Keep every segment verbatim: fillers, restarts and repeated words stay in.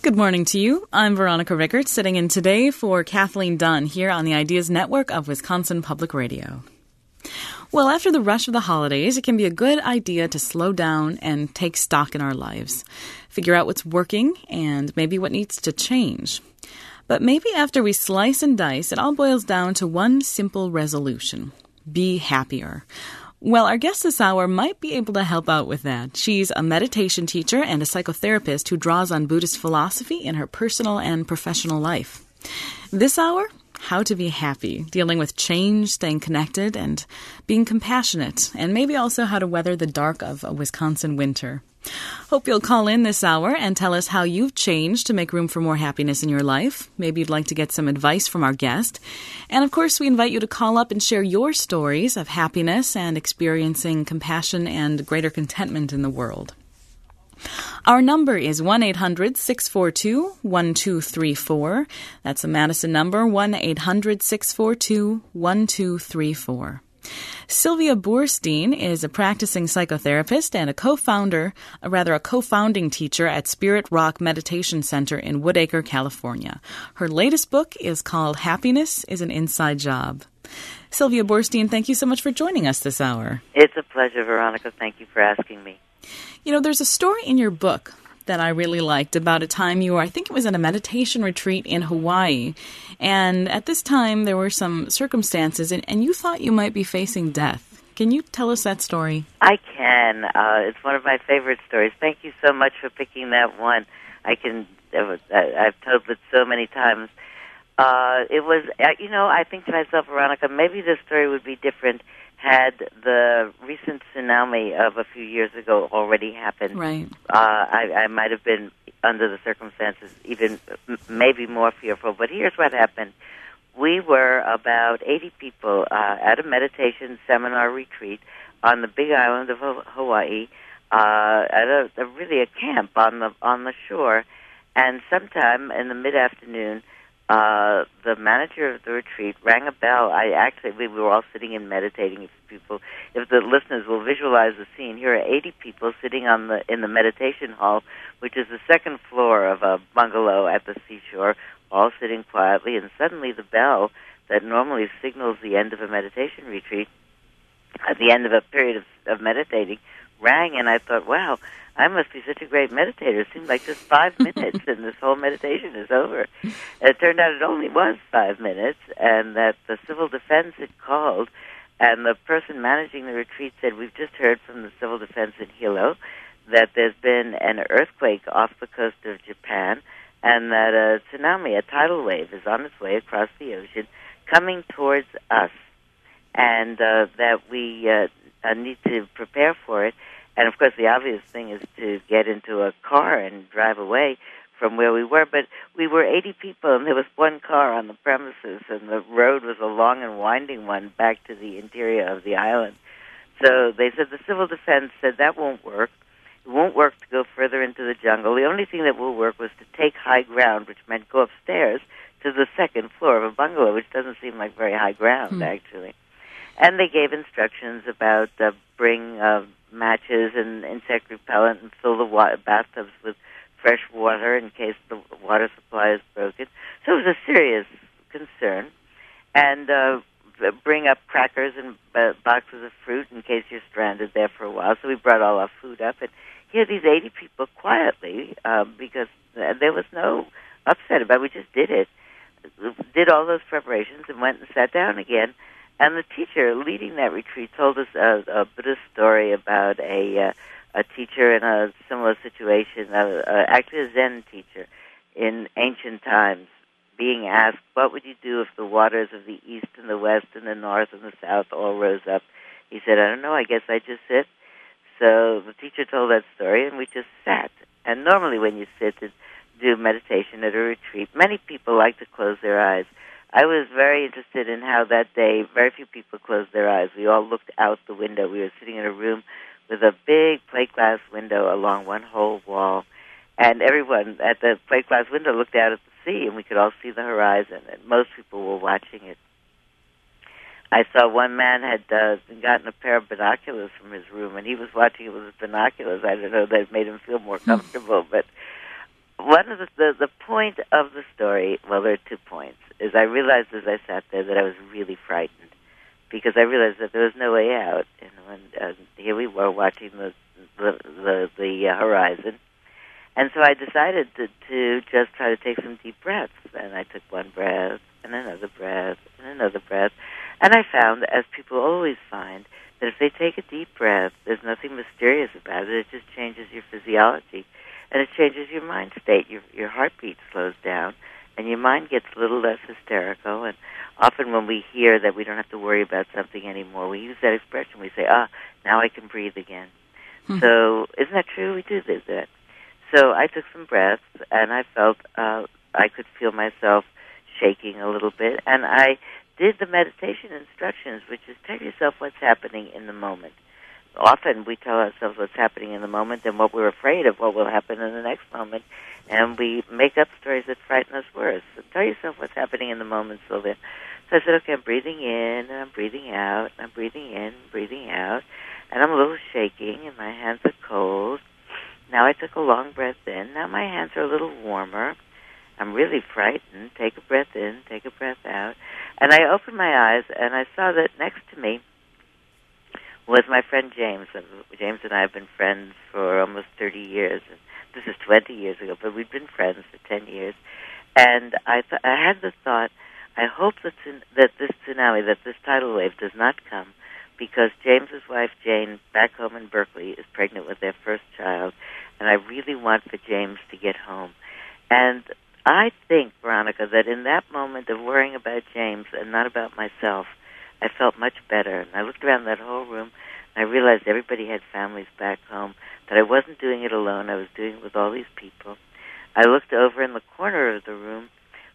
Good morning to you. I'm Veronica Rickert, sitting in today for Kathleen Dunn here on the Ideas Network of Wisconsin Public Radio. Well, after the rush of the holidays, it can be a good idea to slow down and take stock in our lives. Figure out what's working and maybe what needs to change. But maybe after we slice and dice, it all boils down to one simple resolution. Be happier. Well, our guest this hour might be able to help out with that. She's a meditation teacher and a psychotherapist who draws on Buddhist philosophy in her personal and professional life. This hour, how to be happy, dealing with change, staying connected, and being compassionate, and maybe also how to weather the dark of a Wisconsin winter. Hope you'll call in this hour and tell us how you've changed to make room for more happiness in your life. Maybe you'd like to get some advice from our guest. And of course, we invite you to call up and share your stories of happiness and experiencing compassion and greater contentment in the world. Our number is one eight hundred six four two one two three four. That's a Madison number, one eight hundred six four two one two three four. Sylvia Boorstein is a practicing psychotherapist and a co-founder, or rather a co-founding teacher at Spirit Rock Meditation Center in Woodacre, California. Her latest book is called Happiness is an Inside Job. Sylvia Boorstein, thank you so much for joining us this hour. It's a pleasure, Veronica. Thank you for asking me. You know, there's a story in your book that I really liked about a time you were, I think it was in a meditation retreat in Hawaii. And at this time, there were some circumstances, and, and you thought you might be facing death. Can you tell us that story? I can. Uh, it's one of my favorite stories. Thank you so much for picking that one. I can. I've told it so many times. Uh, it was, you know, I think to myself, Veronica, maybe this story would be different had the recent tsunami of a few years ago already happened. Right. Uh, I, I might have been, under the circumstances, even m- maybe more fearful. But here's what happened. We were about eighty people uh, at a meditation seminar retreat on the Big Island of Ho- Hawaii, uh, at a, a really a camp on the on the shore. And sometime in the mid-afternoon, Uh, the manager of the retreat rang a bell. I actually, we were all sitting and meditating. If people, if the listeners will visualize the scene, here are eighty people sitting on the in the meditation hall, which is the second floor of a bungalow at the seashore, all sitting quietly. And suddenly, the bell that normally signals the end of a meditation retreat, at the end of a period of, of meditating, rang. And I thought, wow, I must be such a great meditator. It seemed like just five minutes and this whole meditation is over. And it turned out it only was five minutes, and that the civil defense had called, and the person managing the retreat said, we've just heard from the civil defense in Hilo that there's been an earthquake off the coast of Japan, and that a tsunami, a tidal wave, is on its way across the ocean coming towards us, and uh, that we uh, need to prepare for it. And, of course, the obvious thing is to get into a car and drive away from where we were. But we were eighty people, and there was one car on the premises, and the road was a long and winding one back to the interior of the island. So they said the civil defense said that won't work. It won't work to go further into the jungle. The only thing that will work was to take high ground, which meant go upstairs to the second floor of a bungalow, which doesn't seem like very high ground, hmm. actually. And they gave instructions about uh, bring uh, matches and insect repellent and fill the wa- bathtubs with fresh water in case the water supply is broken. So it was a serious concern. And uh, bring up crackers and uh, boxes of fruit in case you're stranded there for a while. So we brought all our food up. And here these eighty people quietly, uh, because uh, there was no upset about it. We just did it. Did all those preparations and went and sat down again. And the teacher leading that retreat told us a, a Buddhist story about a uh, a teacher in a similar situation, uh, uh, actually a Zen teacher in ancient times, being asked, what would you do if the waters of the east and the west and the north and the south all rose up? He said, I don't know, I guess I just sit. So the teacher told that story, and we just sat. And normally when you sit and do meditation at a retreat, many people like to close their eyes. I was very interested in how that day very few people closed their eyes. We all looked out the window. We were sitting in a room with a big plate glass window along one whole wall. And everyone at the plate glass window looked out at the sea, and we could all see the horizon, and most people were watching it. I saw one man had uh, gotten a pair of binoculars from his room, and he was watching it with his binoculars. I don't know, that made him feel more comfortable, but one of the, the the point of the story, well, there are two points, is I realized as I sat there that I was really frightened because I realized that there was no way out. And when, uh, here we were watching the the the, the uh, horizon, and so I decided to, to just try to take some deep breaths. And I took one breath and another breath and another breath, and I found, as people always find, that if they take a deep breath, there's nothing mysterious about it. It just changes your physiology, and it changes your mind state. Your your heartbeat slows down, and your mind gets a little less hysterical. And often when we hear that we don't have to worry about something anymore, we use that expression. We say, ah, now I can breathe again. Hmm. So isn't that true? We do this, that. So I took some breaths, and I felt uh, I could feel myself shaking a little bit, and I did the meditation instructions, which is tell yourself what's happening in the moment. Often we tell ourselves what's happening in the moment and what we're afraid of what will happen in the next moment, and we make up stories that frighten us worse. So tell yourself what's happening in the moment, Sylvia. So I said, okay, I'm breathing in, and I'm breathing out, and I'm breathing in, breathing out, and I'm a little shaking, and my hands are cold. Now I took a long breath in. Now my hands are a little warmer. I'm really frightened. Take a breath in, take a breath out. And I opened my eyes, and I saw that next to me was my friend James. James and I have been friends for almost thirty years. And this is twenty years ago, but we've been friends for ten years. And I th- I had the thought, I hope that, tsun- that this tsunami, that this tidal wave does not come, because James's wife, Jane, back home in Berkeley, is pregnant with their first child, and I really want for James to get home. And I think, Veronica, that in that moment of worrying about James and not about myself, I felt much better. And I looked around that whole room, and I realized everybody had families back home, that I wasn't doing it alone. I was doing it with all these people. I looked over in the corner of the room,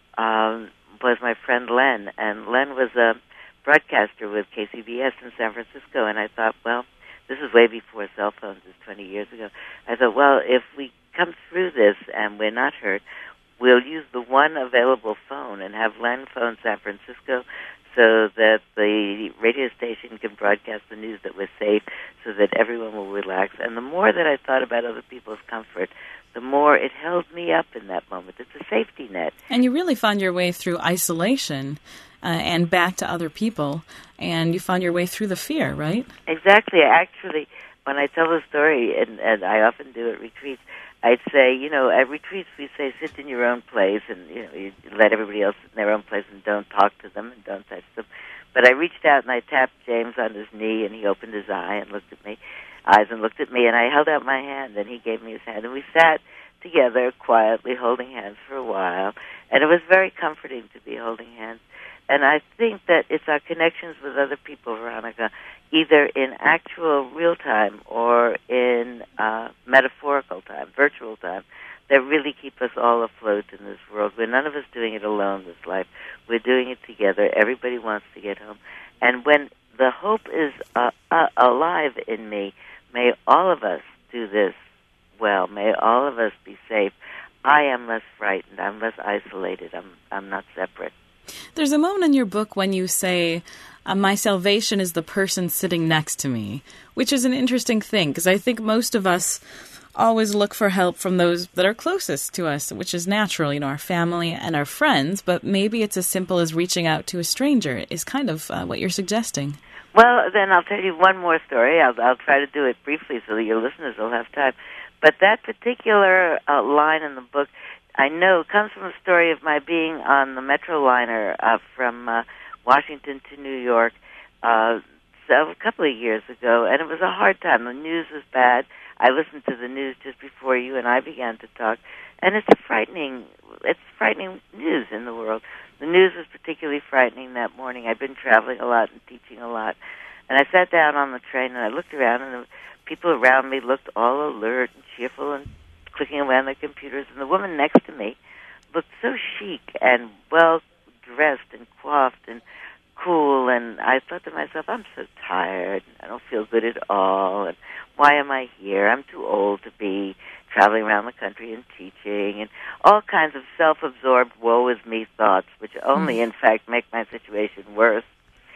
um, was my friend Len, and Len was a broadcaster with K C B S in San Francisco, and I thought, well, this is way before cell phones, this is twenty years ago. I thought, well, if we come through this and we're not hurt, we'll use the one available phone and have Len phone San Francisco so that the radio station can broadcast the news that we're safe so that everyone will relax. And the more that I thought about other people's comfort, the more it held me up in that moment. It's a safety net. And you really found your way through isolation uh, and back to other people, and you found your way through the fear, right? Exactly. Actually, when I tell the story, and, and I often do at retreats, I'd say, you know, at retreats we say sit in your own place, and you know, you let everybody else sit in their own place and don't talk to them and don't touch them. But I reached out and I tapped James on his knee, and he opened his eye and looked at me, eyes and looked at me, and I held out my hand, and he gave me his hand, and we sat together quietly holding hands for a while, and it was very comforting to be holding hands. And I think that it's our connections with other people, Veronica, either in actual real time or in uh, metaphorical time, virtual time, that really keep us all afloat in this world. We're none of us doing it alone this life. We're doing it together. Everybody wants to get home. And when the hope is uh, uh, alive in me, may all of us do this well. May all of us be safe. I am less frightened. I'm less isolated. I'm I'm not separate. There's a moment in your book when you say, uh, my salvation is the person sitting next to me, which is an interesting thing, because I think most of us always look for help from those that are closest to us, which is natural, you know, our family and our friends, but maybe it's as simple as reaching out to a stranger is kind of uh, what you're suggesting. Well, then I'll tell you one more story. I'll, I'll try to do it briefly so that your listeners will have time. But that particular uh, line in the book, I know, comes from a story of my being on the Metroliner uh, from uh, Washington to New York uh, so a couple of years ago, and it was a hard time. The news was bad. I listened to the news just before you and I began to talk, and it's a frightening, it's frightening news in the world. The news was particularly frightening that morning. I'd been traveling a lot and teaching a lot, and I sat down on the train and I looked around, and the people around me looked all alert and cheerful and clicking away on their computers, and the woman next to me looked so chic and well-dressed and coiffed and cool, and I thought to myself, I'm so tired, I don't feel good at all, and why am I here? I'm too old to be traveling around the country and teaching, and all kinds of self-absorbed woe-is-me thoughts, which only, in fact, make my situation worse.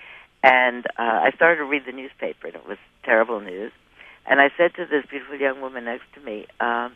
And uh, I started to read the newspaper, and it was terrible news. And I said to this beautiful young woman next to me, um,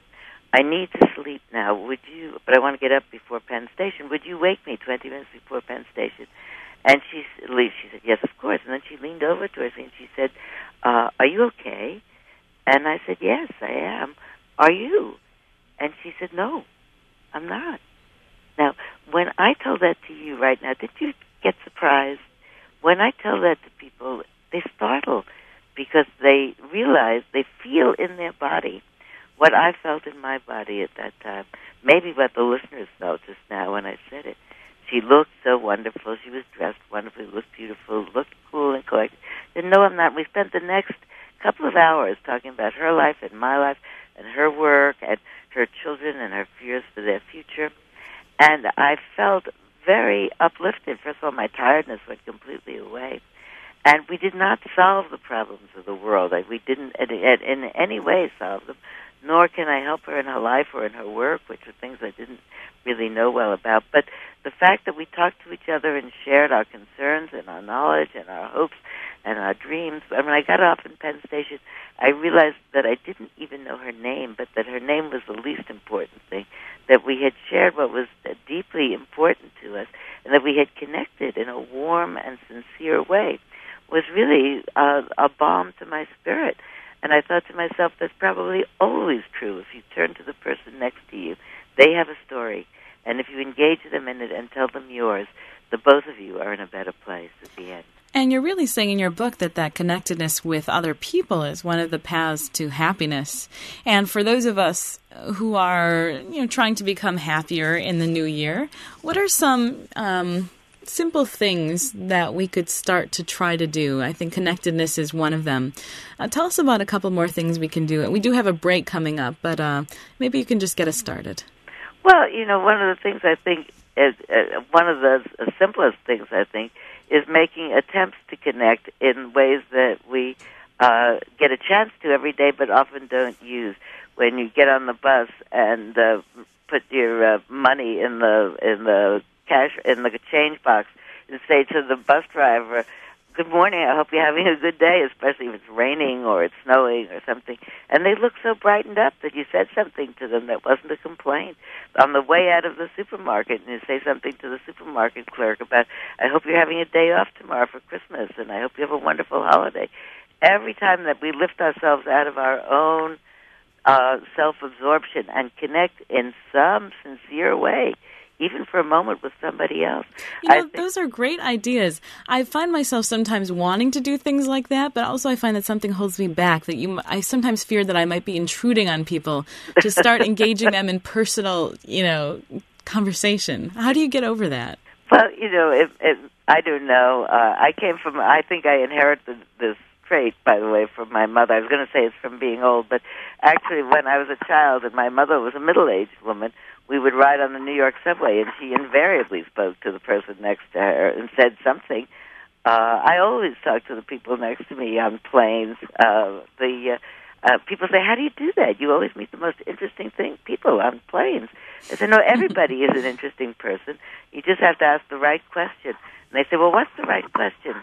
I need to sleep now. Would you, but I want to get up before Penn Station. Would you wake me twenty minutes before Penn Station? And she, she said, yes, of course. And then she leaned over towards me and she said, uh, are you okay? And I said, yes, I am. Are you? And she said, no, I'm not. Now, when I tell that to you right now, did you get surprised? When I tell that to people, they startle because they realize, they feel in their body what I felt in my body at that time. Maybe what the listeners felt just now when I said it. She looked so wonderful. She was dressed wonderfully, looked beautiful, looked cool and collected. And no, I'm not. We spent the next couple of hours talking about her life and my life and her work and her children and her fears for their future. And I felt very uplifted. First of all, my tiredness went completely away. And we did not solve the problems of the world. Like, we didn't in any way solve them, nor can I help her in her life or in her work, which are things I didn't really know well about. But the fact that we talked to each other and shared our concerns and our knowledge and our hopes and our dreams. And when I got off in Penn Station, I realized that I didn't even know her name, but that her name was the least important thing, that we had shared what was deeply important to us, and that we had connected in a warm and sincere way, was really uh, a balm to my spirit. And I thought to myself, that's probably always true. If you turn to the person next to you, they have a story. And if you engage them in it and tell them yours, the both of you are in a better place at the end. And you're really saying in your book that that connectedness with other people is one of the paths to happiness. And for those of us who are, you know, trying to become happier in the new year, what are some um, simple things that we could start to try to do? I think connectedness is one of them. Uh, tell us about a couple more things we can do. We do have a break coming up, but uh, maybe you can just get us started. Well, you know, one of the things I think is uh, one of the simplest things I think is making attempts to connect in ways that we uh, get a chance to every day, but often don't use. When you get on the bus and uh, put your uh, money in the in the cash in the change box and say to the bus driver, "Good morning. I hope you're having a good day," especially if it's raining or it's snowing or something. And they look so brightened up that you said something to them that wasn't a complaint. On the way out of the supermarket, and you say something to the supermarket clerk about, "I hope you're having a day off tomorrow for Christmas, and I hope you have a wonderful holiday." Every time that we lift ourselves out of our own uh, self-absorption and connect in some sincere way, even for a moment with somebody else. You know, think- those are great ideas. I find myself sometimes wanting to do things like that, but also I find that something holds me back. That you, I sometimes fear that I might be intruding on people to start engaging them in personal, you know, conversation. How do you get over that? Well, you know, it, it, I don't know. Uh, I came from, I think I inherited this trait, by the way, from my mother. I was going to say it's from being old, but actually when I was a child and my mother was a middle-aged woman, we would ride on the New York subway, and she invariably spoke to the person next to her and said something. Uh, I always talk to the people next to me on planes. Uh, the uh, uh, people say, "How do you do that? You always meet the most interesting thing people on planes." I said, "No, everybody is an interesting person. You just have to ask the right question." And they say, "Well, what's the right question?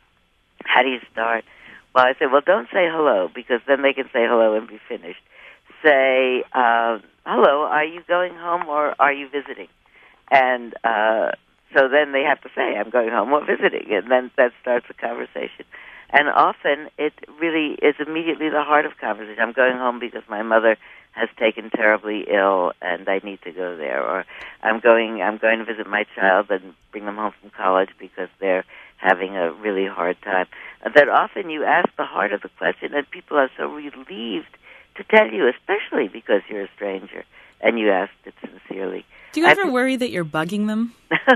How do you start?" Well, I say, "Well, don't say hello, because then they can say hello and be finished. Say, uh, hello, are you going home or are you visiting?" And uh, so then they have to say, "I'm going home or visiting," and then that starts a conversation. And often it really is immediately the heart of conversation. "I'm going home because my mother has taken terribly ill and I need to go there," or I'm going I'm going to visit my child and bring them home from college because they're having a really hard time. And that often you ask the heart of the question and people are so relieved to tell you, especially because you're a stranger and you asked it sincerely. Do you ever th- worry that you're bugging them?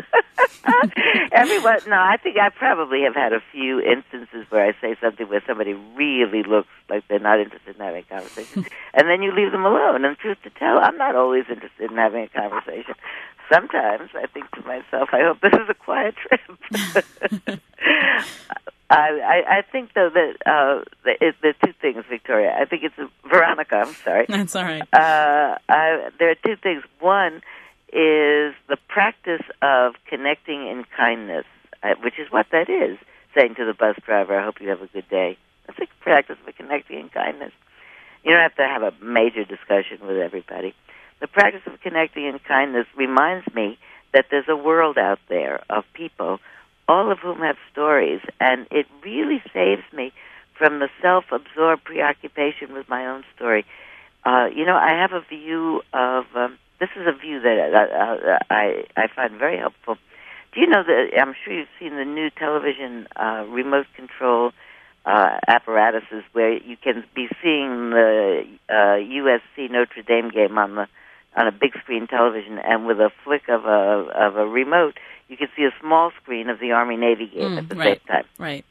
Everyone, no, I think I probably have had a few instances where I say something where somebody really looks like they're not interested in having a conversation, and then you leave them alone. And truth to tell, I'm not always interested in having a conversation. Sometimes I think to myself, I hope this is a quiet trip. I, I, I think, though, that uh, it, there are two things, Victoria. I think it's a, Veronica, I'm sorry. That's all right. Uh, I, there are two things. One is the practice of connecting in kindness, uh, which is what that is, saying to the bus driver, "I hope you have a good day." That's a practice of connecting in kindness. You don't have to have a major discussion with everybody. The practice of connecting in kindness reminds me that there's a world out there of people, all of whom have stories, and it really saves me from the self-absorbed preoccupation with my own story. Uh, you know, I have a view of, um, this is a view that I, I, I find very helpful. Do you know that, I'm sure you've seen the new television uh, remote control uh, apparatuses where you can be seeing the uh, U S C Notre Dame game on the on a big screen television, and with a flick of a of a remote, you can see a small screen of the Army-Navy game mm, at the right, same time. Right.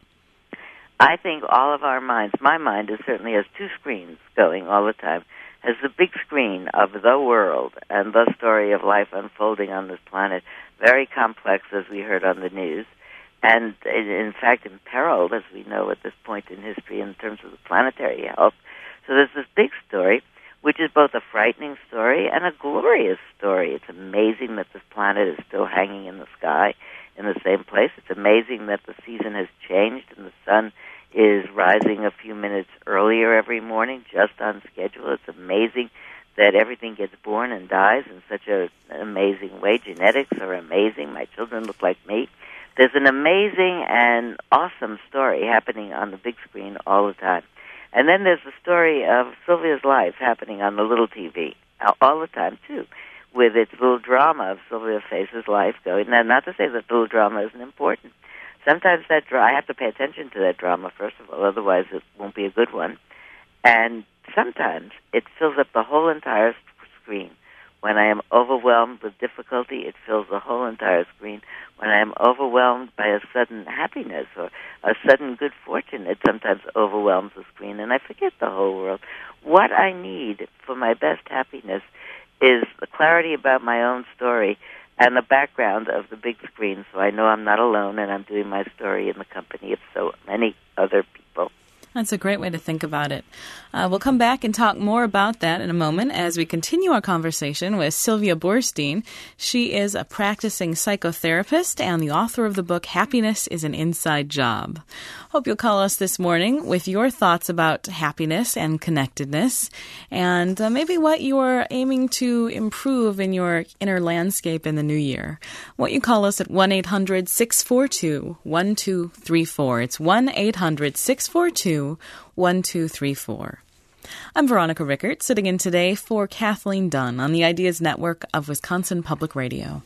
I think all of our minds, my mind is certainly has two screens going all the time, has the big screen of the world and the story of life unfolding on this planet, very complex as we heard on the news, and in fact imperiled, as we know at this point in history in terms of the planetary health. So there's this big story, which is both a frightening story and a glorious story. It's amazing that this planet is still hanging in the sky in the same place. It's amazing that the season has changed and the sun is rising a few minutes earlier every morning, just on schedule. It's amazing that everything gets born and dies in such a, an amazing way. Genetics are amazing. My children look like me. There's an amazing and awesome story happening on the big screen all the time. And then there's the story of Sylvia's life happening on the little T V all the time, too, with its little drama of Sylvia Face's life going. Now, not to say that little drama isn't important. Sometimes that dra- I have to pay attention to that drama, first of all, otherwise it won't be a good one. And sometimes it fills up the whole entire screen. When I am overwhelmed with difficulty, it fills the whole entire screen. When I am overwhelmed by a sudden happiness or a sudden good fortune, it sometimes overwhelms the screen, and I forget the whole world. What I need for my best happiness is the clarity about my own story and the background of the big screen, so I know I'm not alone and I'm doing my story in the company of so many other people. That's a great way to think about it. Uh, we'll come back and talk more about that in a moment as we continue our conversation with Sylvia Boorstein. She is a practicing psychotherapist and the author of the book Happiness is an Inside Job. Hope you'll call us this morning with your thoughts about happiness and connectedness and uh, maybe what you are aiming to improve in your inner landscape in the new year. Won't you call us at one eight hundred six four two one two three four. It's one eight hundred six four two one two three four. I'm Veronica Rickert, sitting in today for Kathleen Dunn on the Ideas Network of Wisconsin Public Radio.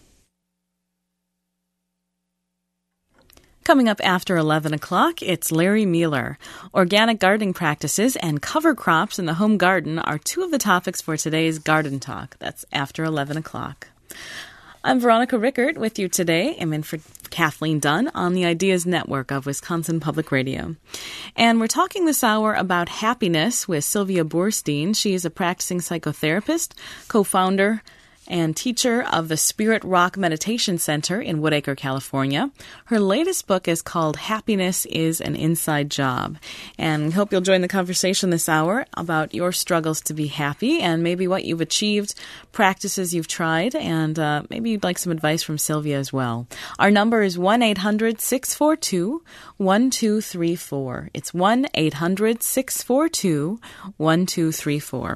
Coming up after eleven o'clock, it's Larry Mueller. Organic gardening practices and cover crops in the home garden are two of the topics for today's Garden Talk. That's after eleven o'clock. I'm Veronica Rickert with you today. I'm in for Kathleen Dunn on the Ideas Network of Wisconsin Public Radio. And we're talking this hour about happiness with Sylvia Boorstein. She is a practicing psychotherapist, co-founder and teacher of the Spirit Rock Meditation Center in Woodacre, California. Her latest book is called Happiness is an Inside Job. And we hope you'll join the conversation this hour about your struggles to be happy and maybe what you've achieved, practices you've tried, and uh, maybe you'd like some advice from Sylvia as well. Our number is one eight hundred six four two one two three four. It's one eight hundred six four two one two three four.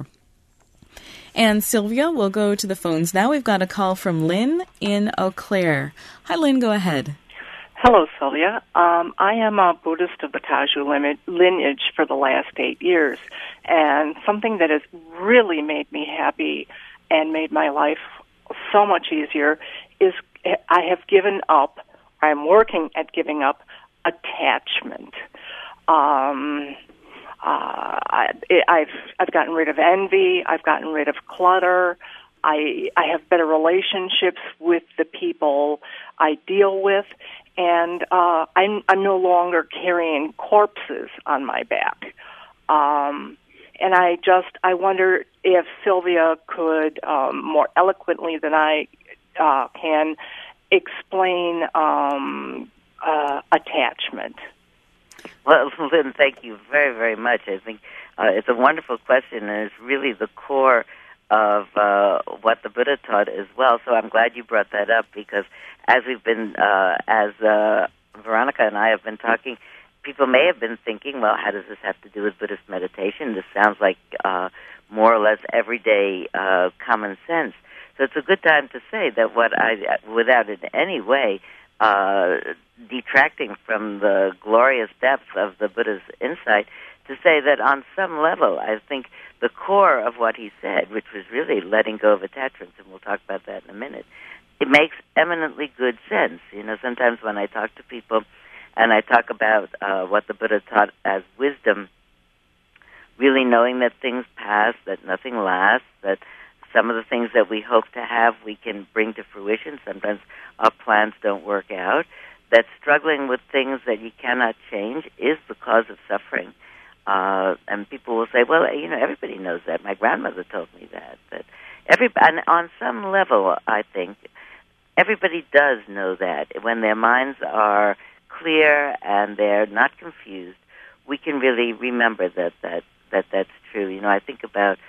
And Sylvia, we'll go to the phones now. We've got a call from Lynn in Eau Claire. Hi, Lynn. Go ahead. Hello, Sylvia. Um, I am a Buddhist of Bataju lineage for the last eight years, and something that has really made me happy and made my life so much easier is I have given up, I'm working at giving up attachment. Um... Uh, I, I've I've gotten rid of envy. I've gotten rid of clutter. I I have better relationships with the people I deal with, and uh, I'm I'm no longer carrying corpses on my back. Um, and I just I wonder if Sylvia could um, more eloquently than I uh, can explain um, uh, attachment. Well, Lynn, thank you very, very much. I think uh, it's a wonderful question, and it's really the core of uh, what the Buddha taught as well. So I'm glad you brought that up because as we've been, uh, as uh, Veronica and I have been talking, people may have been thinking, well, how does this have to do with Buddhist meditation? This sounds like uh, more or less everyday uh, common sense. So it's a good time to say that what I, without in any way uh, detracting from the glorious depth of the Buddha's insight, to say that on some level, I think the core of what he said, which was really letting go of attachments, and we'll talk about that in a minute, it makes eminently good sense. You know, sometimes when I talk to people and I talk about uh, what the Buddha taught as wisdom, really knowing that things pass, that nothing lasts, that some of the things that we hope to have we can bring to fruition. Sometimes our plans don't work out. That struggling with things that you cannot change is the cause of suffering. Uh, and people will say, well, you know, everybody knows that. My grandmother told me that. That every, and on some level, I think, everybody does know that. When their minds are clear and they're not confused, we can really remember that, that, that that's true. You know, I think about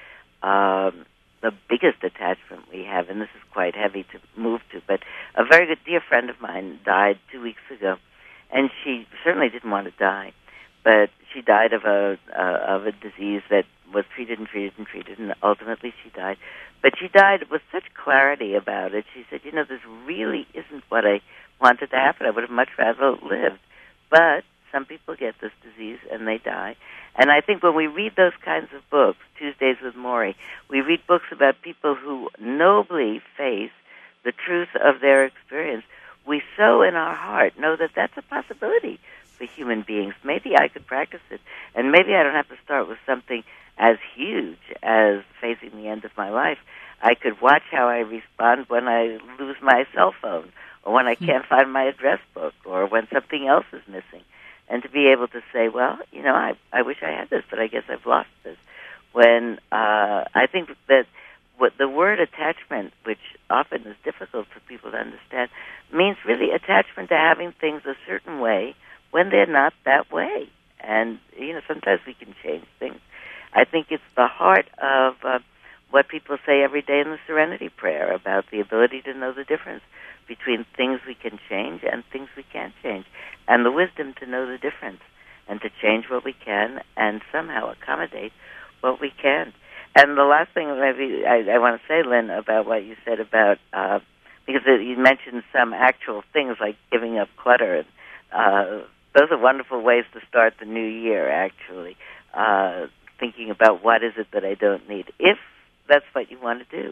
um, the biggest attachment we have, and this is quite heavy to move to, but a very good dear friend of mine died two weeks ago, and she certainly didn't want to die, but she died of a uh, of a disease that was treated and treated and treated, and ultimately she died. But she died with such clarity about it. She said, you know, this really isn't what I wanted to happen. I would have much rather lived. But some people get this disease and they die. And I think when we read those kinds of books, Tuesdays with Morrie, we read books about people who nobly face the truth of their experience. We so in our heart know that that's a possibility for human beings. Maybe I could practice it, and maybe I don't have to start with something as huge as facing the end of my life. I could watch how I respond when I lose my cell phone, or when I can't find my address book, or when something else is missing. And to be able to say, well, you know, I, I wish I had this, but I guess I've lost this. When uh, I think that what the word attachment, which often is difficult for people to understand, means really attachment to having things a certain way when they're not that way. And, you know, sometimes we can change things. I think it's the heart of uh, what people say every day in the Serenity Prayer about the ability to know the difference between things we can change and things we can't change, and the wisdom to know the difference and to change what we can and somehow accommodate what we can't. And the last thing maybe I, I want to say, Lynn, about what you said about, uh, because you mentioned some actual things like giving up clutter. And, uh, those are wonderful ways to start the new year, actually, uh, thinking about what is it that I don't need, if that's what you want to do,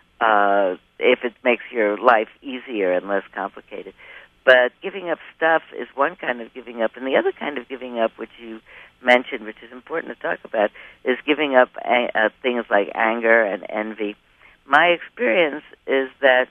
uh, if it makes your life easier and less complicated. But giving up stuff is one kind of giving up, and the other kind of giving up, which you mentioned, which is important to talk about, is giving up a- uh, things like anger and envy. My experience is that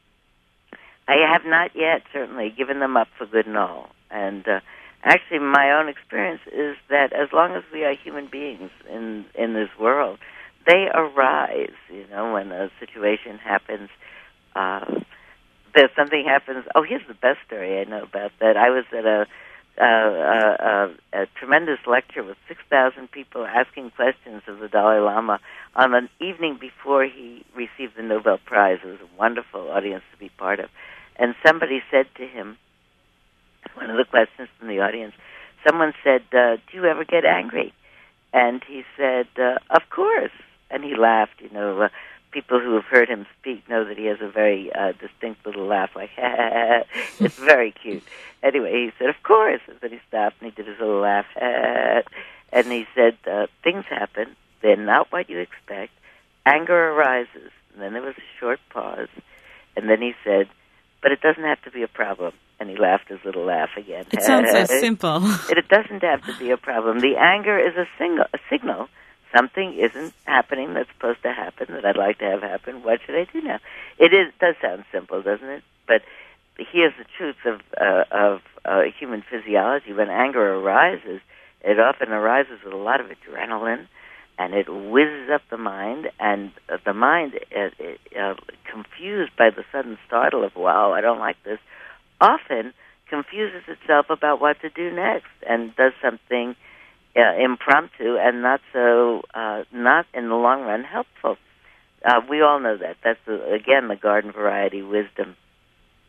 I have not yet, certainly, given them up for good and all. And uh, actually, my own experience is that as long as we are human beings in in this world, they arise. You know, when a situation happens, uh, there's something happens. Oh, here's the best story I know about that. I was at a uh, uh, a, a tremendous lecture with six thousand people asking questions of the Dalai Lama on an evening before he received the Nobel Prize. It was a wonderful audience to be part of. And somebody said to him, one of the questions from the audience, someone said, uh, do you ever get angry? And he said, uh, of course. And he laughed. You know, uh, people who have heard him speak know that he has a very uh, distinct little laugh, like, it's very cute. Anyway, he said, of course. And then he stopped and he did his little laugh. And he said, uh, things happen. They're not what you expect. Anger arises. And then there was a short pause. And then he said, but it doesn't have to be a problem. And he laughed his little laugh again. It sounds so simple. It doesn't have to be a problem. The anger is a, single, a signal. Something isn't happening that's supposed to happen that I'd like to have happen. What should I do now? It is does sound simple, doesn't it? But here's the truth of uh, of uh, human physiology. When anger arises, it often arises with a lot of adrenaline, and it whizzes up the mind, and uh, the mind, uh, uh, confused by the sudden startle of, wow, I don't like this, often confuses itself about what to do next and does something uh, impromptu and not so, uh, not in the long run helpful. Uh, we all know that. That's, the, again, the garden variety wisdom.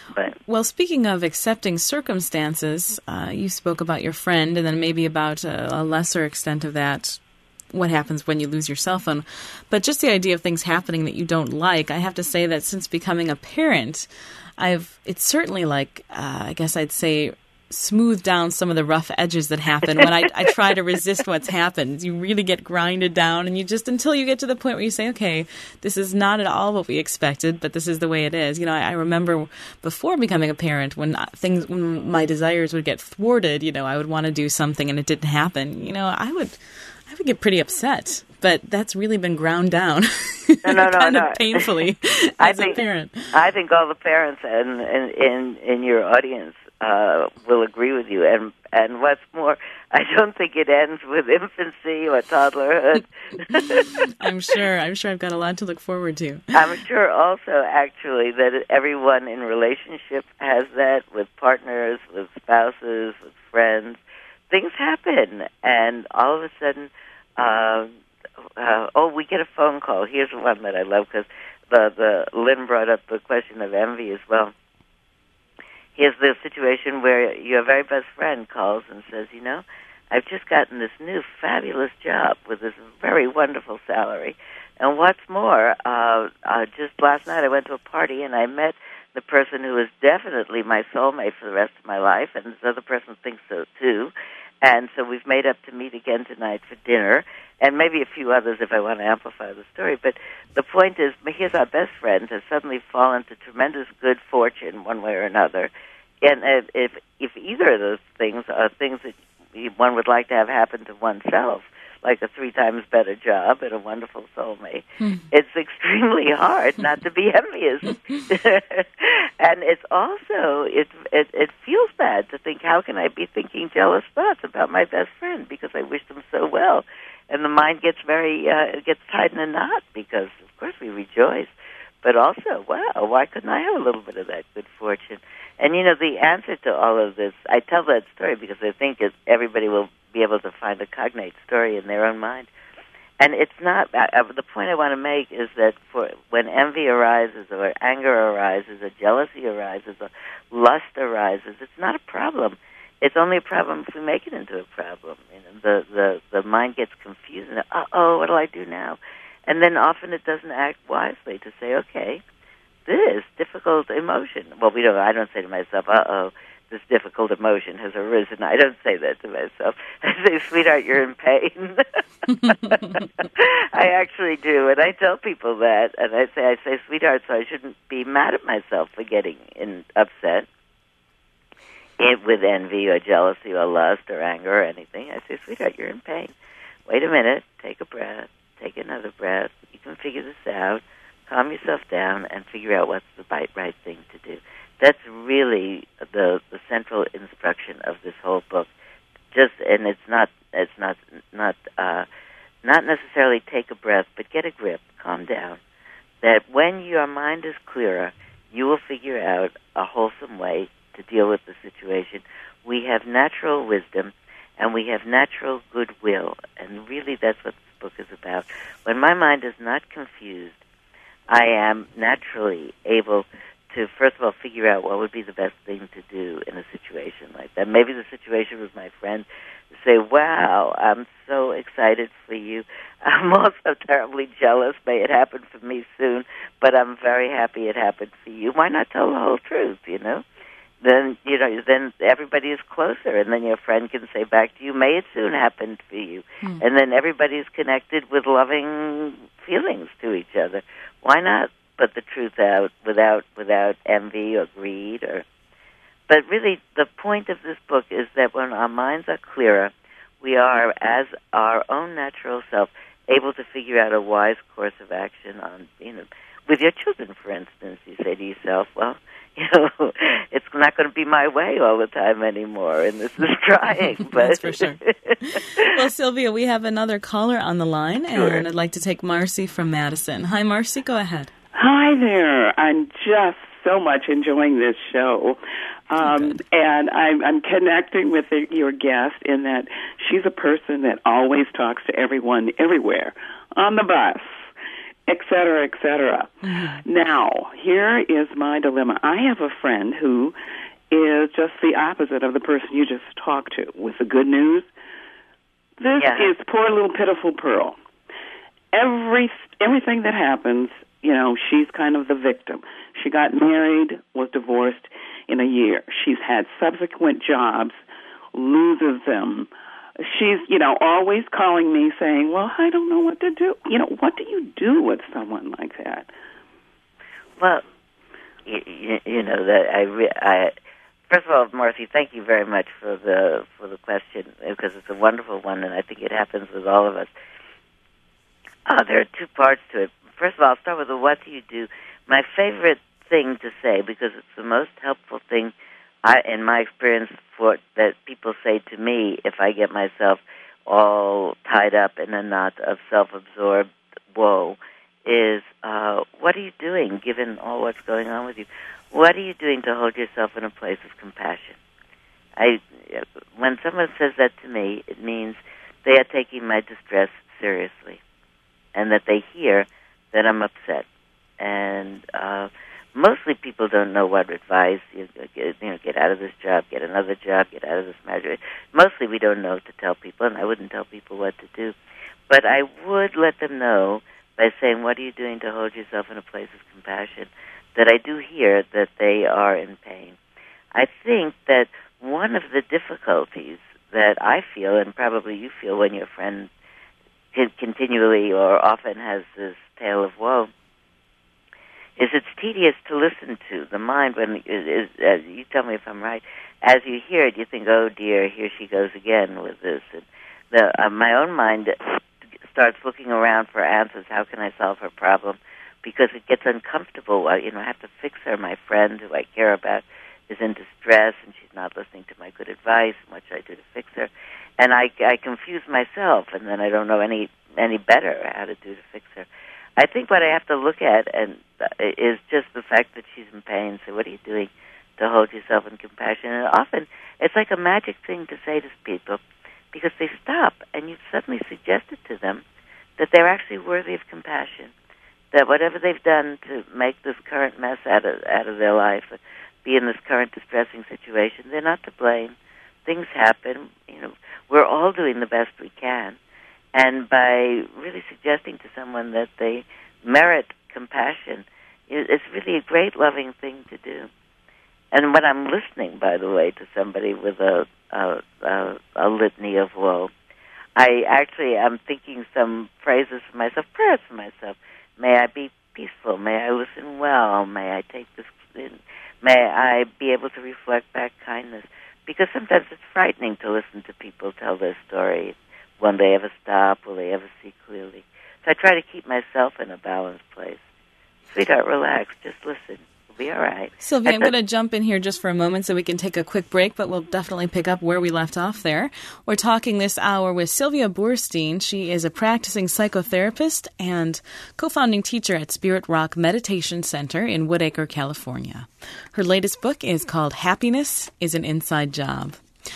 But well, speaking of accepting circumstances, uh, you spoke about your friend, and then maybe about a, a lesser extent of that, what happens when you lose your cell phone. But just the idea of things happening that you don't like, I have to say that since becoming a parent, I've it's certainly like, uh, I guess I'd say, smooth down some of the rough edges that happen when I, I try to resist what's happened. You really get grinded down, and you just, until you get to the point where you say, okay, this is not at all what we expected, but this is the way it is. You know, I, I remember before becoming a parent, when things, when my desires would get thwarted, you know, I would want to do something and it didn't happen. You know, I would, I would get pretty upset, but that's really been ground down no, no, no, kind no. of painfully as I think, a parent. I think all the parents and in, in, in your audience Uh, will agree with you, and and what's more, I don't think it ends with infancy or toddlerhood. I'm sure. I'm sure I've got a lot to look forward to. I'm sure also, actually, that everyone in relationship has that with partners, with spouses, with friends. Things happen, and all of a sudden, uh, uh, oh, we get a phone call. Here's one that I love because the the Lynn brought up the question of envy as well. Here's the situation where your very best friend calls and says, you know, I've just gotten this new fabulous job with this very wonderful salary. And what's more, uh, uh, just last night I went to a party and I met the person who is definitely my soulmate for the rest of my life, and this other person thinks so too. And so we've made up to meet again tonight for dinner, and maybe a few others if I want to amplify the story. But the point is, here's our best friend has suddenly fallen to tremendous good fortune one way or another. And if if either of those things are things that one would like to have happen to oneself, like a three times better job and a wonderful soulmate, hmm. it's extremely hard not to be envious. And it's also, it, it it feels bad to think, how can I be thinking jealous thoughts about my best friend because I wish them so well? And the mind gets very, uh, it gets tied in a knot because, of course, we rejoice. But also, wow, why couldn't I have a little bit of that good fortune? And, you know, the answer to all of this, I tell that story because I think it, everybody will be able to find a cognate story in their own mind. And it's not, uh, the point I want to make is that for when envy arises or anger arises or jealousy arises or lust arises, it's not a problem. It's only a problem if we make it into a problem. You know, the, the, the mind gets confused and, uh-oh, what do I do now? And then often it doesn't act wisely to say, okay, this difficult emotion. Well, we don't. I don't say to myself, uh-oh, this difficult emotion has arisen. I don't say that to myself. I say, sweetheart, you're in pain. I actually do, and I tell people that. And I say, I say, sweetheart, so I shouldn't be mad at myself for getting in, upset it, with envy or jealousy or lust or anger or anything. I say, sweetheart, you're in pain. Wait a minute. Take a breath. Take another breath. You can figure this out. Calm yourself down and figure out what's the right, right thing to do. That's really the the central instruction of this whole book. Just and it's not it's not not uh, not necessarily take a breath, but get a grip, calm down. That when your mind is clearer, you will figure out a wholesome way to deal with the situation. We have natural wisdom, and we have natural goodwill, and really that's what this book is about. When my mind is not confused, I am naturally able to, first of all, figure out what would be the best thing to do in a situation like that. Maybe the situation with my friend, say, wow, I'm so excited for you. I'm also terribly jealous. May it happen for me soon, but I'm very happy it happened for you. Why not tell the whole truth, you know? Then, you know, then everybody is closer, and then your friend can say back to you, may it soon happen for you. Hmm. And then everybody's connected with loving feelings to each other. Why not put the truth out without without envy or greed? Or, But really, the point of this book is that when our minds are clearer, we are, as our own natural self, able to figure out a wise course of action on, you know, with your children, for instance. You say to yourself, well, you know, it's not going to be my way all the time anymore, and this is trying. But that's for sure. Well, Sylvia, we have another caller on the line, sure. and I'd like to take Marcy from Madison. Hi, Marcy, go ahead. Hi there. I'm just so much enjoying this show. Um, and I'm, I'm connecting with the, your guest in that she's a person that always talks to everyone everywhere, on the bus, et cetera, et cetera. Mm-hmm. Now, here is my dilemma. I have a friend who is just the opposite of the person you just talked to with the good news. This yeah. is poor little pitiful Pearl. Every everything that happens, you know, she's kind of the victim. She got married, was divorced in a year. She's had subsequent jobs, loses them. She's, you know, always calling me saying, well, I don't know what to do. You know, what do you do with someone like that? Well, you, you know, that I, re- I, first of all, Marcy, thank you very much for the for the question, because it's a wonderful one, and I think it happens with all of us. Uh, there are two parts to it. First of all, I'll start with the what do you do. My favorite thing to say, because it's the most helpful thing I, in my experience, for that people say to me if I get myself all tied up in a knot of self-absorbed woe, is uh, what are you doing, given all what's going on with you? What are you doing to hold yourself in a place of compassion? I, when someone says that to me, it means they are taking my distress seriously, and that they hear that I'm upset. And uh, mostly people don't know what advice, you know, get out of this job, get another job, get out of this marriage. Mostly we don't know to tell people, and I wouldn't tell people what to do. But I would let them know by saying, what are you doing to hold yourself in a place of compassion, that I do hear that they are in pain. I think that one of the difficulties that I feel, and probably you feel when your friend continually or often has this tale of woe, is it's tedious to listen to. The mind, when it is, as you tell me if I'm right, as you hear it, you think, oh dear, here she goes again with this. And the, uh, my own mind starts looking around for answers. How can I solve her problem? Because it gets uncomfortable. Uh, you know, I have to fix her. My friend, who I care about, is in distress, and she's not listening to my good advice. What should I do to fix her? And I, I confuse myself, and then I don't know any any better how to do to fix her. I think what I have to look at and uh, is just the fact that she's in pain. So what are you doing to hold yourself in compassion? And often it's like a magic thing to say to people, because they stop, and you've suddenly suggested to them that they're actually worthy of compassion, that whatever they've done to make this current mess out of out of their life, be in this current distressing situation, they're not to blame. Things happen. You know, we're all doing the best we can. And by really suggesting to someone that they merit compassion, it's really a great, loving thing to do. And when I'm listening, by the way, to somebody with a a, a, a litany of woe, I actually am thinking some phrases for myself, prayers for myself. May I be peaceful. May I listen well. May I take this in. May I be able to reflect back kindness. Because sometimes it's frightening to listen to people tell their story. Will they ever stop? Will they ever see clearly? So I try to keep myself in a balanced place. Sweetheart, relax. Just listen. We'll be all right. Sylvia, I'm going to jump in here just for a moment so we can take a quick break, but we'll definitely pick up where we left off there. We're talking this hour with Sylvia Boorstein. She is a practicing psychotherapist and co-founding teacher at Spirit Rock Meditation Center in Woodacre, California. Her latest book is called Happiness is an Inside Job.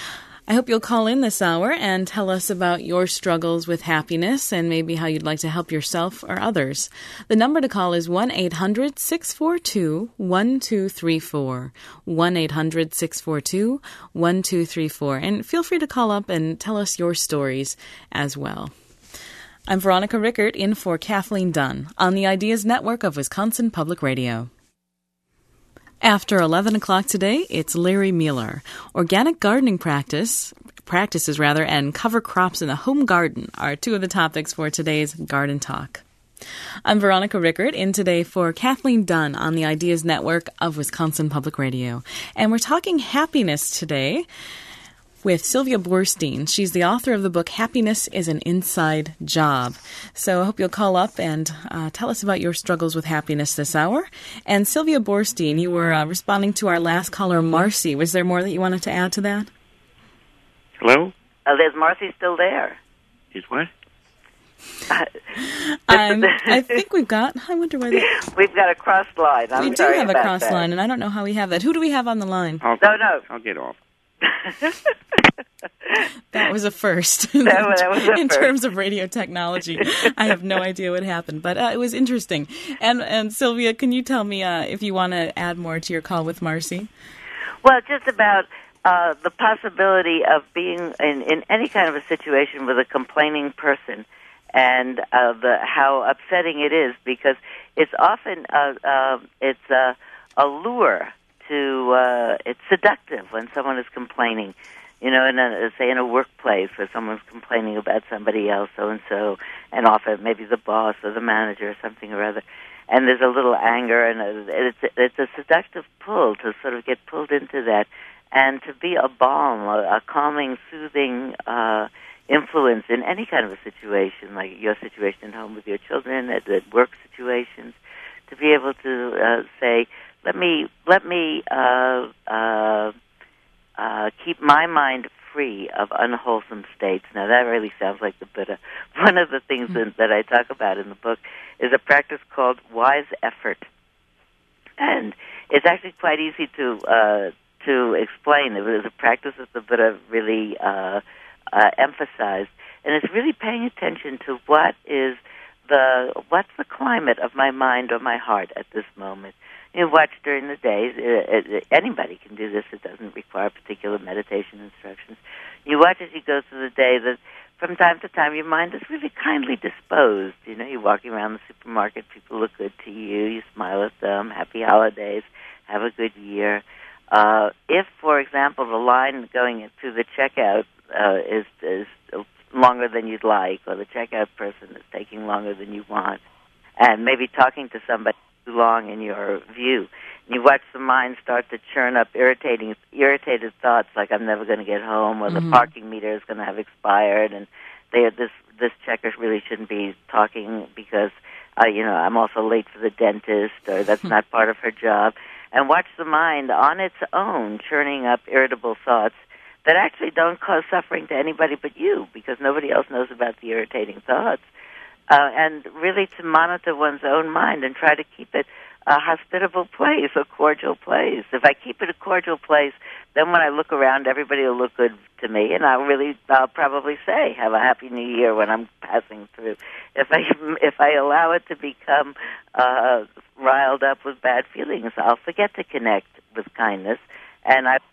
I hope you'll call in this hour and tell us about your struggles with happiness and maybe how you'd like to help yourself or others. The number to call is one eight hundred six four two one two three four, one eight hundred six four two one two three four. And feel free to call up and tell us your stories as well. I'm Veronica Rickert, in for Kathleen Dunn on the Ideas Network of Wisconsin Public Radio. After eleven o'clock today, it's Larry Mueller. Organic gardening practice, practices rather, and cover crops in the home garden are two of the topics for today's Garden Talk. I'm Veronica Rickert, in today for Kathleen Dunn on the Ideas Network of Wisconsin Public Radio. And we're talking happiness today with Sylvia Boorstein. She's the author of the book Happiness is an Inside Job. So I hope you'll call up and uh, tell us about your struggles with happiness this hour. And Sylvia Boorstein, you were uh, responding to our last caller, Marcy. Was there more that you wanted to add to that? Hello? Uh, is Marcy still there? Is what? Uh, um, I think we've got, I wonder whether... We've got a cross line. I'm we do sorry have a about cross that. line, and I don't know how we have that. Who do we have on the line? I'll, no, no. I'll get off. That was a first. That, that was a in first. terms of radio technology. I have no idea what happened, but uh, it was interesting. And and Sylvia, can you tell me uh, if you want to add more to your call with Marcy? Well, just about uh, the possibility of being in, in any kind of a situation with a complaining person, and uh, the how upsetting it is, because it's often uh, uh, it's a, a lure to uh, it's seductive when someone is complaining. You know, in a, say in a workplace where someone's complaining about somebody else, so and so, and often maybe the boss or the manager or something or other, and there's a little anger, and a, it's it's a seductive pull to sort of get pulled into that, and to be a balm, a, a calming, soothing uh, influence in any kind of a situation, like your situation at home with your children, at, at work situations, to be able to uh, say, let me let me. Uh, uh, Uh, keep my mind free of unwholesome states. Now, that really sounds like the Buddha. One of the things mm-hmm. that, that I talk about in the book is a practice called wise effort. And it's actually quite easy to uh, to explain. It was a practice that the Buddha really uh, uh, emphasized. And it's really paying attention to what is the, what's the climate of my mind or my heart at this moment. You watch during the day. Uh, anybody can do this. It doesn't require particular meditation instructions. You watch as you go through the day that from time to time your mind is really kindly disposed. You know, you're walking around the supermarket, people look good to you, you smile at them, happy holidays, have a good year. Uh, if, for example, the line going through the checkout uh, is, is longer than you'd like, or the checkout person is taking longer than you want, and maybe talking to somebody too long in your view. You watch the mind start to churn up irritating, irritated thoughts like I'm never going to get home, or mm-hmm. the parking meter is going to have expired, and they this this checker really shouldn't be talking because uh, you know I'm also late for the dentist, or that's not part of her job. And watch the mind on its own churning up irritable thoughts that actually don't cause suffering to anybody but you, because nobody else knows about the irritating thoughts. Uh, and really to monitor one's own mind and try to keep it a hospitable place, a cordial place. If I keep it a cordial place, then when I look around, everybody will look good to me, and I'll really, I'll probably say, "Have a happy New Year" when I'm passing through. If I if I allow it to become uh, riled up with bad feelings, I'll forget to connect with kindness, and I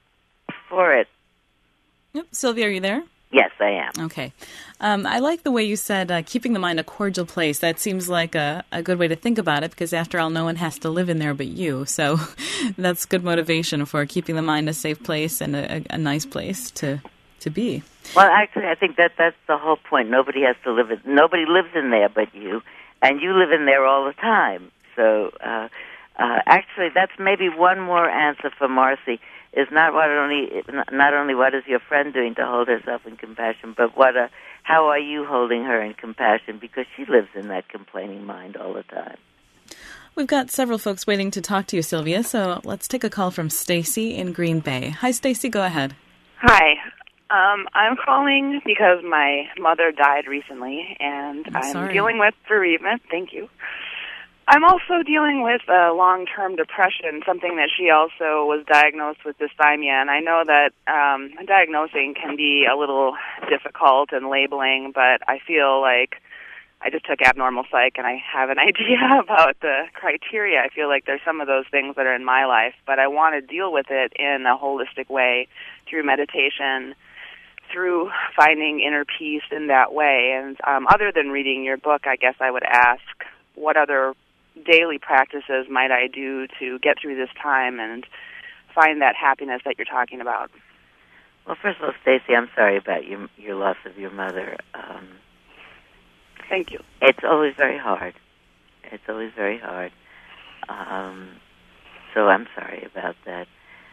for it. Yep. Sylvia, are you there? Yes, I am. Okay. Um, I like the way you said uh, keeping the mind a cordial place. That seems like a, a good way to think about it, because after all, no one has to live in there but you. So that's good motivation for keeping the mind a safe place and a, a nice place to to be. Well, actually, I think that that's the whole point. Nobody has to live in, nobody lives in there but you, and you live in there all the time. So uh, uh, actually, that's maybe one more answer for Marcy. Is not what only not only what is your friend doing to hold herself in compassion, but what uh, how are you holding her in compassion, because she lives in that complaining mind all the time. We've got several folks waiting to talk to you, Sylvia. So let's take a call from Stacy in Green Bay. Hi, Stacy. Go ahead. Hi. Um, I'm calling because my mother died recently, and I'm, I'm sorry. dealing with bereavement. Thank you. I'm also dealing with uh, long-term depression, something that she also was diagnosed with dysthymia, and I know that um, diagnosing can be a little difficult and labeling, but I feel like I just took abnormal psych and I have an idea about the criteria. I feel like there's some of those things that are in my life, but I want to deal with it in a holistic way through meditation, through finding inner peace in that way. And um, other than reading your book, I guess I would ask, what other daily practices might I do to get through this time and find that happiness that you're talking about? Well, first of all, Stacy, I'm sorry about your your loss of your mother. Um, Thank you. It's always very hard. It's always very hard. Um, so I'm sorry about that.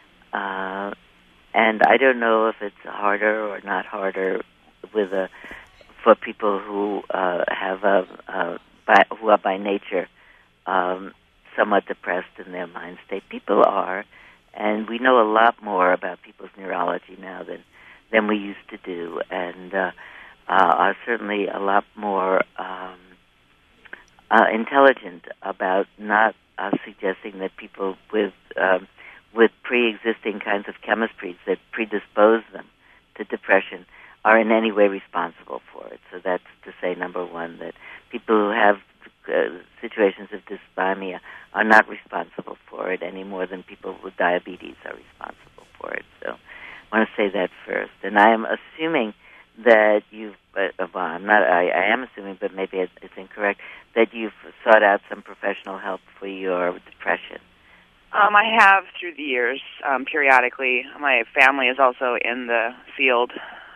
Uh, and I don't know if it's harder or not harder with a for people who uh, have a, a by, who are by nature Um, somewhat depressed in their mind state. People are, and we know a lot more about people's neurology now than than we used to do, and uh, uh, are certainly a lot more um, uh, intelligent about not uh, suggesting that people with um, with pre-existing kinds of chemistries that predispose them to depression are in any way responsible for it. So that's to say, number one, that people who have uh, situations of dysthymia are not responsible for it any more than people with diabetes are responsible for it. So I want to say that first. And I am assuming that you've, uh, well, I'm not, I, I am assuming, but maybe it's, it's incorrect, that you've sought out some professional help for your depression. Um, I have through the years, um, periodically. My family is also in the field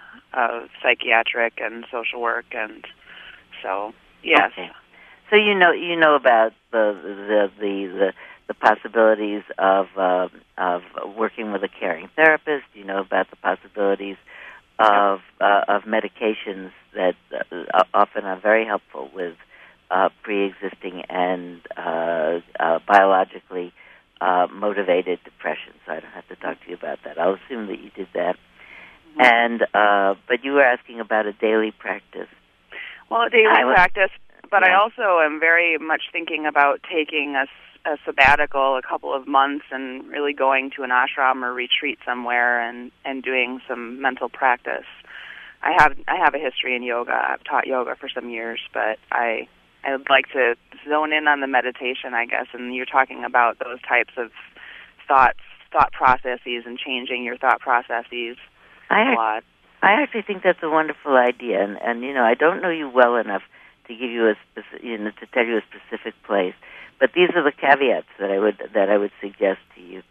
of psychiatric and social work, and so, yes. Okay. So you know you know about the the the, the, the possibilities of uh, of working with a caring therapist. You know about the possibilities of uh, of medications that uh, often are very helpful with uh, pre-existing and uh, uh, biologically uh, motivated depression. So I don't have to talk to you about that. I'll assume that you did that. Mm-hmm. And uh, but you were asking about a daily practice. Well, a daily was, practice, but yeah. I also am very much thinking about taking a a sabbatical, a couple of months, and really going to an ashram or retreat somewhere and, and doing some mental practice. I have I have a history in yoga. I've taught yoga for some years, but I I would like to zone in on the meditation, I guess. And you're talking about those types of thoughts, thought processes, and changing your thought processes I a lot. I actually think that's a wonderful idea, and, and you know I don't know you well enough to give you a specific, you know, to tell you a specific place. But these are the caveats that I would that I would suggest to you.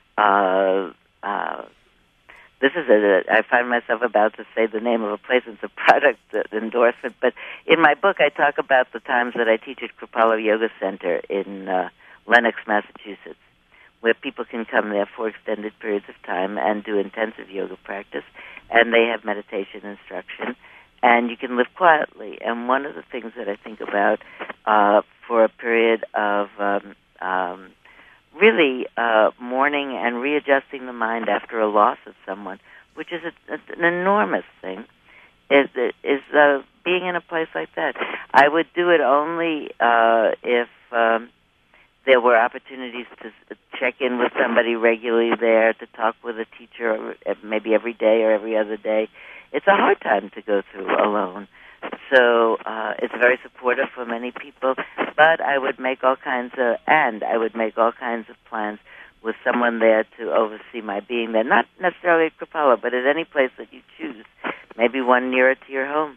Uh, uh, this is a, I find myself about to say the name of a place. It's a product endorsement. But in my book, I talk about the times that I teach at Kripalu Yoga Center in uh, Lenox, Massachusetts, where people can come there for extended periods of time and do intensive yoga practice, and they have meditation instruction. And you can live quietly. And one of the things that I think about uh, for a period of um, um, really uh, mourning and readjusting the mind after a loss of someone, which is a, an enormous thing, is is uh, being in a place like that. I would do it only uh, if um, there were opportunities to check in with somebody regularly there, to talk with a teacher maybe every day or every other day. It's a hard time to go through alone. So uh, it's very supportive for many people, but I would make all kinds of, and I would make all kinds of plans with someone there to oversee my being there, not necessarily at Kripalu, but at any place that you choose, maybe one nearer to your home.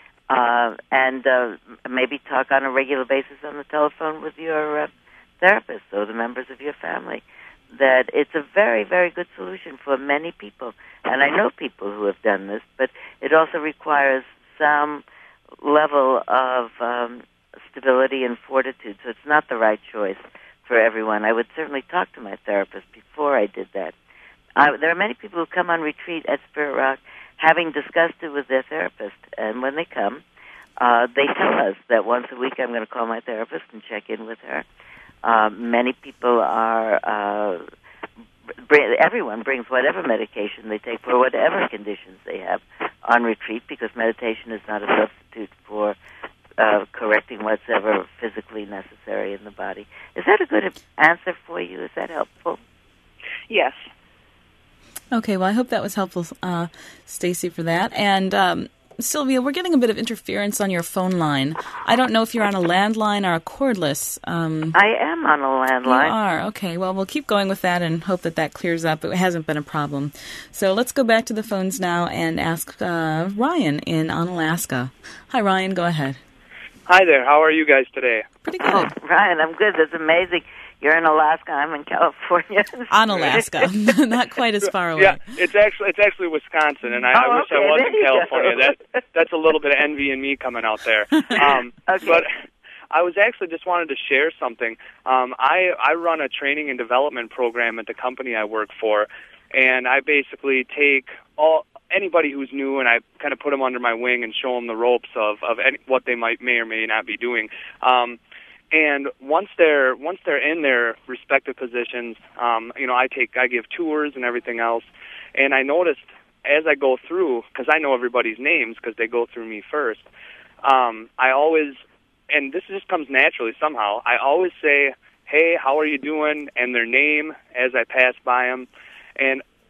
Uh, and uh, maybe talk on a regular basis on the telephone with your uh, therapist or the members of your family. That it's a very, very good solution for many people. And I know people who have done this, but it also requires some level of um, stability and fortitude, so it's not the right choice for everyone. I would certainly talk to my therapist before I did that. Uh, there are many people who come on retreat at Spirit Rock having discussed it with their therapist, and when they come, uh, they tell us that once a week I'm going to call my therapist and check in with her. Uh, many people are, uh, bring, everyone brings whatever medication they take for whatever conditions they have on retreat, because meditation is not a substitute for uh, correcting what's ever physically necessary in the body. Is that a good answer for you? Is that helpful? Yes. Okay, well, I hope that was helpful, uh, Stacy, for that. And um, Sylvia, we're getting a bit of interference on your phone line. I don't know if you're on a landline or a cordless. Um, I am on a landline. You are. Okay, well, we'll keep going with that and hope that that clears up. It hasn't been a problem. So let's go back to the phones now and ask uh, Ryan in Onalaska. Hi, Ryan. Go ahead. Hi there. How are you guys today? Pretty good. Oh, Ryan, I'm good. That's amazing. You're in Alaska. I'm in California. On Alaska, not quite as far away. Yeah, it's actually it's actually Wisconsin, and I, oh, I wish okay. I was there in California. Go. That that's a little bit of envy in me coming out there. Um, okay. But I was actually just wanted to share something. Um, I I run a training and development program at the company I work for, and I basically take all anybody who's new, and I kind of put them under my wing and show them the ropes of of any, what they might may or may not be doing. Um, And once they're once they're in their respective positions, um, you know, I take I give tours and everything else. And I noticed as I go through, because I know everybody's names because they go through me first. Um, I always, and this just comes naturally somehow. I always say, "Hey, how are you doing?" and their name as I pass by them. And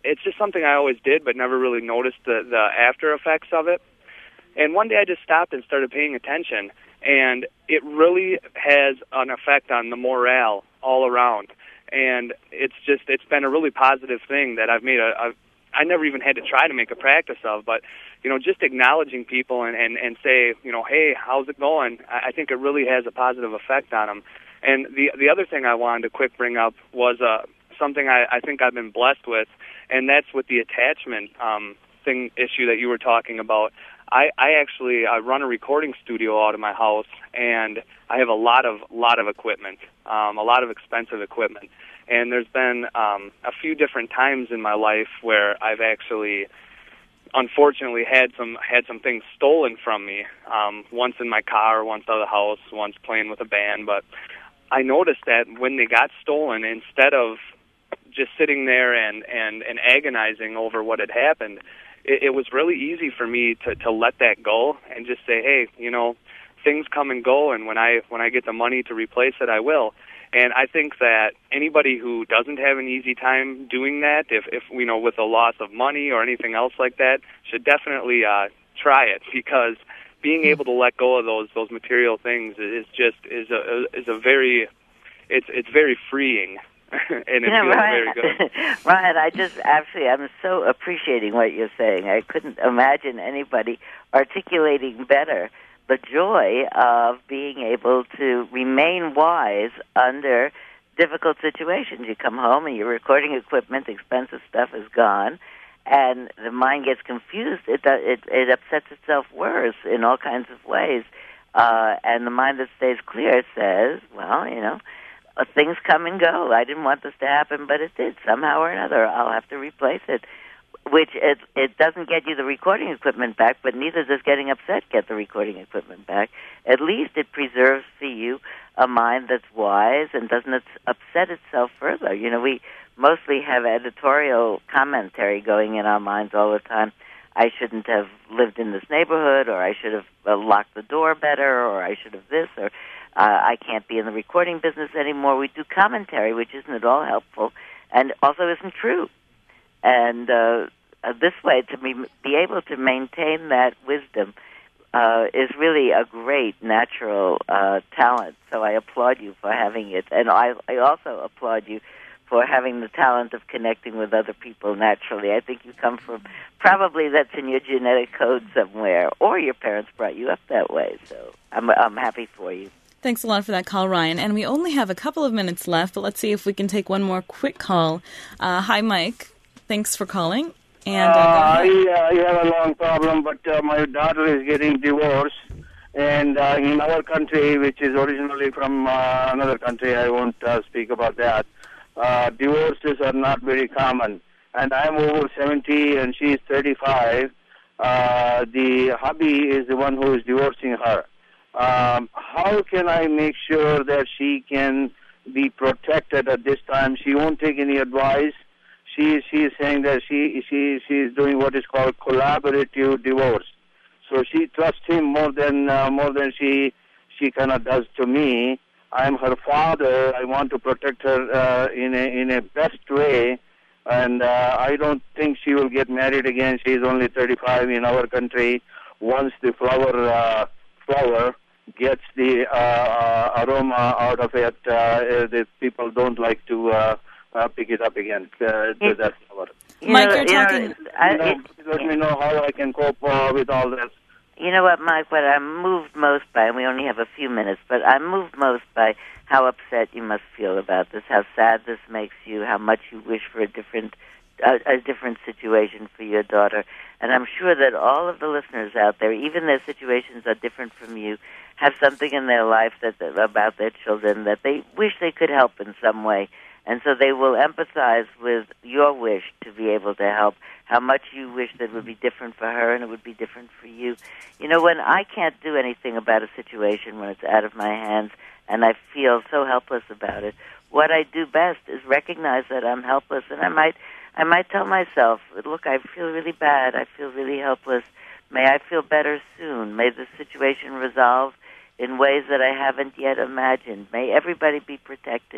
it's just something I always did, but never really noticed the, the after effects of it. And one day I just stopped and started paying attention, and it really has an effect on the morale all around. And it's just, it's been a really positive thing that I've made a, a I never even had to try to make a practice of, but, you know, just acknowledging people and, and, and say, you know, hey, how's it going? I, I think it really has a positive effect on them. And the the other thing I wanted to quick bring up was uh, something I, I think I've been blessed with, and that's with the attachment um, thing issue that you were talking about. I, I actually I run a recording studio out of my house, and I have a lot of lot of equipment, um, a lot of expensive equipment. And there's been um, a few different times in my life where I've actually, unfortunately, had some had some things stolen from me. Um, once in my car, once out of the house, once playing with a band. But I noticed that when they got stolen, instead of just sitting there and, and, and agonizing over what had happened, it, it was really easy for me to, to let that go and just say, hey, you know, things come and go, and when I when I get the money to replace it, I will. And I think that anybody who doesn't have an easy time doing that, if, if you know, with a loss of money or anything else like that, should definitely uh, try it, because being able to let go of those those material things is just is a is a very it's it's very freeing, and it you know, feels Ryan, very good. Ryan, I just actually I'm so appreciating what you're saying. I couldn't imagine anybody articulating better the joy of being able to remain wise under difficult situations. You come home and your recording equipment, expensive stuff is gone, and the mind gets confused. It it, it upsets itself worse in all kinds of ways. Uh, and the mind that stays clear says, well, you know, uh, things come and go. I didn't want this to happen, but it did somehow or another. I'll have to replace it. Which it, it doesn't get you the recording equipment back, but neither does getting upset get the recording equipment back. At least it preserves for you a mind that's wise and doesn't upset itself further. You know, we mostly have editorial commentary going in our minds all the time. I shouldn't have lived in this neighborhood, or I should have uh, locked the door better, or I should have this, or uh, I can't be in the recording business anymore. We do commentary, which isn't at all helpful, and also isn't true. And uh, uh, this way, to be, be able to maintain that wisdom uh, is really a great natural uh, talent. So I applaud you for having it. And I, I also applaud you for having the talent of connecting with other people naturally. I think you come from, probably that's in your genetic code somewhere, or your parents brought you up that way. So I'm, I'm happy for you. Thanks a lot for that call, Ryan. And we only have a couple of minutes left, but let's see if we can take one more quick call. Uh, hi, Mike. Thanks for calling. And uh, uh, I, uh, I have a long problem, but uh, my daughter is getting divorced. And uh, in our country, which is originally from uh, another country, I won't uh, speak about that, uh, divorces are not very common. And I'm over seventy and she's thirty-five. Uh, the hubby is the one who is divorcing her. Um, how can I make sure that she can be protected at this time? She won't take any advice. She she is saying that she she she is doing what is called collaborative divorce. So she trusts him more than uh, more than she she kind of does to me. I'm her father. I want to protect her uh, in a in a best way, and uh, I don't think she will get married again. She is only thirty-five in our country. Once the flower uh, flower gets the uh, uh, aroma out of it, uh, the people don't like to. Uh, Uh, pick it up again. Uh, it, that's our, Mike, know, you're you talking... Know, I, you know, it, let me know how I can cope uh, with all this. You know what, Mike, what I'm moved most by, and we only have a few minutes, but I'm moved most by how upset you must feel about this, how sad this makes you, how much you wish for a different a, a different situation for your daughter. And I'm sure that all of the listeners out there, even their situations are different from you, have something in their life that about their children that they wish they could help in some way. And so they will empathize with your wish to be able to help, how much you wish that it would be different for her and it would be different for you. You know, when I can't do anything about a situation, when it's out of my hands, and I feel so helpless about it, what I do best is recognize that I'm helpless, and I might I might tell myself, look, I feel really bad, I feel really helpless, may I feel better soon, may the situation resolve in ways that I haven't yet imagined, may everybody be protected.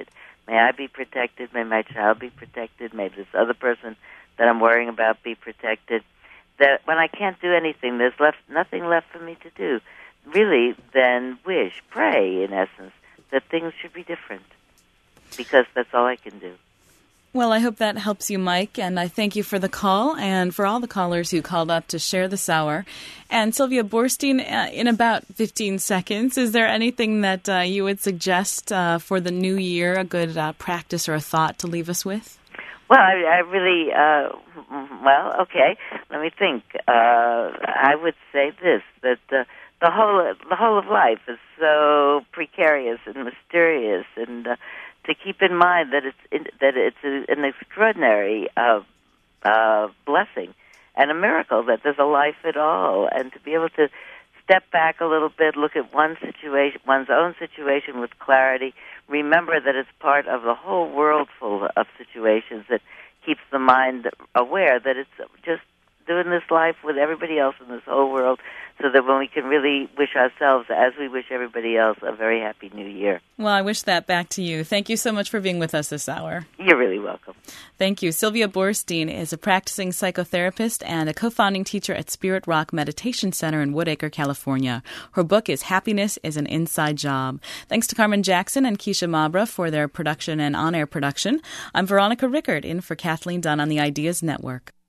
May I be protected. May my child be protected. May this other person that I'm worrying about be protected. That when I can't do anything, there's left nothing left for me to do. Really, then wish, pray, in essence, that things should be different, because that's all I can do. Well, I hope that helps you, Mike, and I thank you for the call and for all the callers who called up to share this hour. And Sylvia Boorstein, uh, in about fifteen seconds, is there anything that uh, you would suggest uh, for the new year, a good uh, practice or a thought to leave us with? Well, I, I really, uh, well, okay, let me think. Uh, I would say this, that uh, the whole the whole of life is so precarious and mysterious, and uh, to keep in mind that it's in, that it's a, an extraordinary uh, uh, blessing and a miracle that there's a life at all, and to be able to step back a little bit, look at one situation, one's own situation with clarity, remember that it's part of the whole world full of situations that keeps the mind aware that it's just doing this life with everybody else in this whole world, so that when we can really wish ourselves, as we wish everybody else, a very happy new year. Well, I wish that back to you. Thank you so much for being with us this hour. You're really welcome. Thank you. Sylvia Boorstein is a practicing psychotherapist and a co-founding teacher at Spirit Rock Meditation Center in Woodacre, California. Her book is Happiness is an Inside Job. Thanks to Carmen Jackson and Keisha Mabra for their production and on-air production. I'm Veronica Rickard, in for Kathleen Dunn on the Ideas Network.